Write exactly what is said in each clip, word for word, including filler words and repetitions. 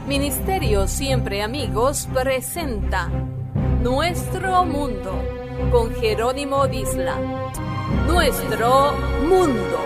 Ministerio Siempre Amigos presenta Nuestro Mundo con Jerónimo Disla. Nuestro Mundo.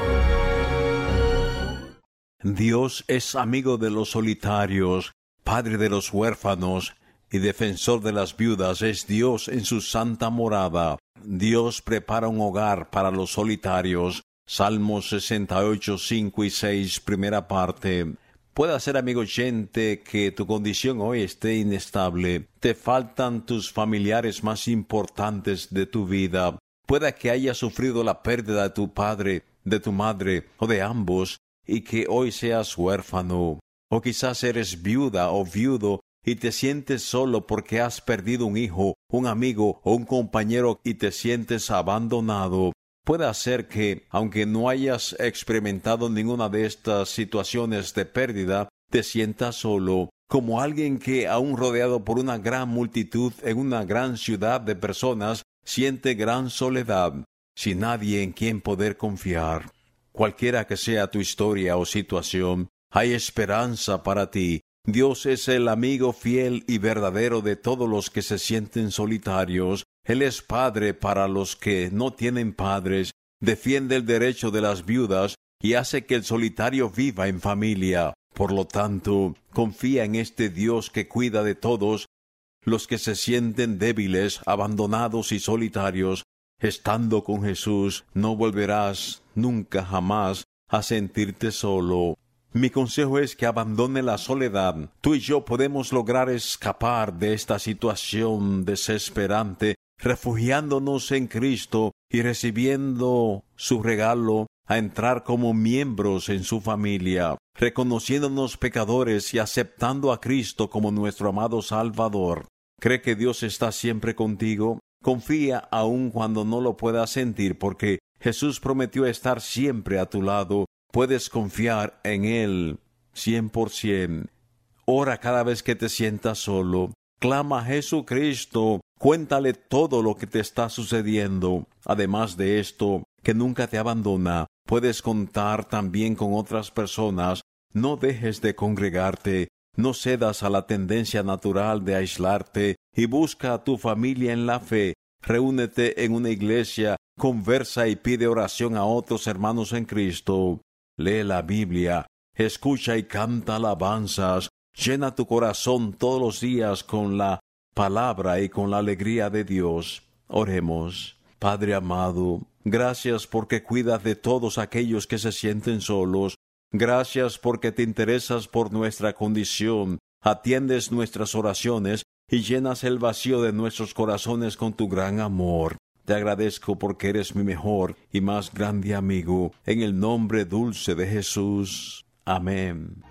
Dios es amigo de los solitarios, Padre de los huérfanos y defensor de las viudas. Es Dios en su santa morada. Dios prepara un hogar para los solitarios. Salmos sesenta y ocho, cinco y seis, primera parte. Puede ser, amigo oyente, que tu condición hoy esté inestable. Te faltan tus familiares más importantes de tu vida. Puede que hayas sufrido la pérdida de tu padre, de tu madre o de ambos, y que hoy seas huérfano. O quizás eres viuda o viudo y te sientes solo porque has perdido un hijo, un amigo o un compañero y te sientes abandonado. Puede ser que, aunque no hayas experimentado ninguna de estas situaciones de pérdida, te sientas solo, como alguien que, aún rodeado por una gran multitud en una gran ciudad de personas, siente gran soledad, sin nadie en quien poder confiar. Cualquiera que sea tu historia o situación, hay esperanza para ti. Dios es el amigo fiel y verdadero de todos los que se sienten solitarios. Él es padre para los que no tienen padres, defiende el derecho de las viudas y hace que el solitario viva en familia. Por lo tanto, confía en este Dios que cuida de todos los que se sienten débiles, abandonados y solitarios. Estando con Jesús, no volverás nunca jamás a sentirte solo. Mi consejo es que abandone la soledad. Tú y yo podemos lograr escapar de esta situación desesperante, refugiándonos en Cristo y recibiendo su regalo a entrar como miembros en su familia, reconociéndonos pecadores y aceptando a Cristo como nuestro amado Salvador. ¿Cree que Dios está siempre contigo? Confía aun cuando no lo puedas sentir, porque Jesús prometió estar siempre a tu lado. Puedes confiar en Él cien por ciento. Ora cada vez que te sientas solo. Clama a Jesucristo. Cuéntale todo lo que te está sucediendo. Además de esto, que nunca te abandona, puedes contar también con otras personas. No dejes de congregarte. No cedas a la tendencia natural de aislarte y busca a tu familia en la fe. Reúnete en una iglesia, conversa y pide oración a otros hermanos en Cristo. Lee la Biblia, escucha y canta alabanzas. Llena tu corazón todos los días con la palabra y con la alegría de Dios. Oremos. Padre amado, gracias porque cuidas de todos aquellos que se sienten solos. Gracias porque te interesas por nuestra condición, atiendes nuestras oraciones y llenas el vacío de nuestros corazones con tu gran amor. Te agradezco porque eres mi mejor y más grande amigo. En el nombre dulce de Jesús. Amén.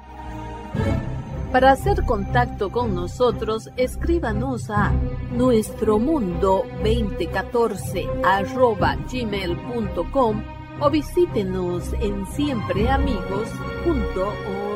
Para hacer contacto con nosotros, escríbanos a nuestromundo veinte catorce arroba gmail punto com o visítenos en siempreamigos punto org.